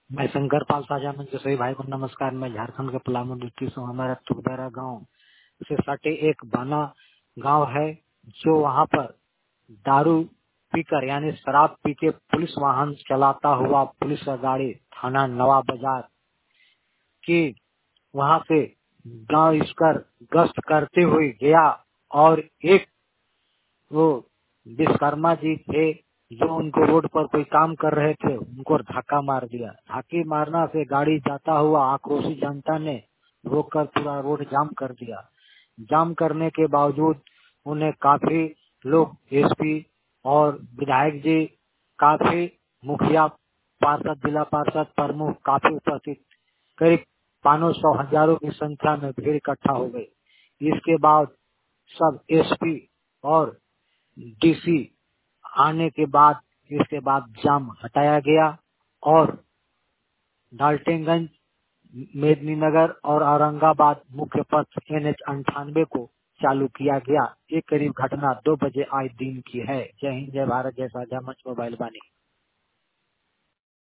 मैं शंकर पाल साझा मंच के सभी भाई को नमस्कार। मैं झारखंड के पलामू डिस्ट्रिक्ट से हूँ। हमारा तुकदरा गांव से सटे एक बाना गांव है, जो वहां पर दारू पीकर यानी शराब पी के पुलिस वाहन चलाता हुआ पुलिस का गाड़ी थाना नवा बाजार की वहां से गांव इसकर गश्त करते हुए गया और एक वो विश्वकर्मा जी थे जो उनको रोड पर कोई काम कर रहे थे, उनको धक्का मार दिया। धक्के मारना से गाड़ी जाता हुआ आक्रोशी जनता ने रोककर पूरा रोड जाम कर दिया। जाम करने के बावजूद उन्हें काफी लोग, एसपी और विधायक जी, काफी मुखिया, पार्षद, जिला पार्षद प्रमुख काफी उपस्थित, करीब 500 हजारों की संख्या में भीड़ इकट्ठा हो गई। इसके बाद सब एसपी और डीसी आने के बाद इसके बाद जाम हटाया गया और डाल्टनगंज, मेदिनीनगर और औरंगाबाद मुख्य पथ NH 98 को चालू किया गया। ये करीब घटना 2 बजे आज दिन की है। जय हिंद, जय भारत, जय साझा मंच, मोबाइल बानी।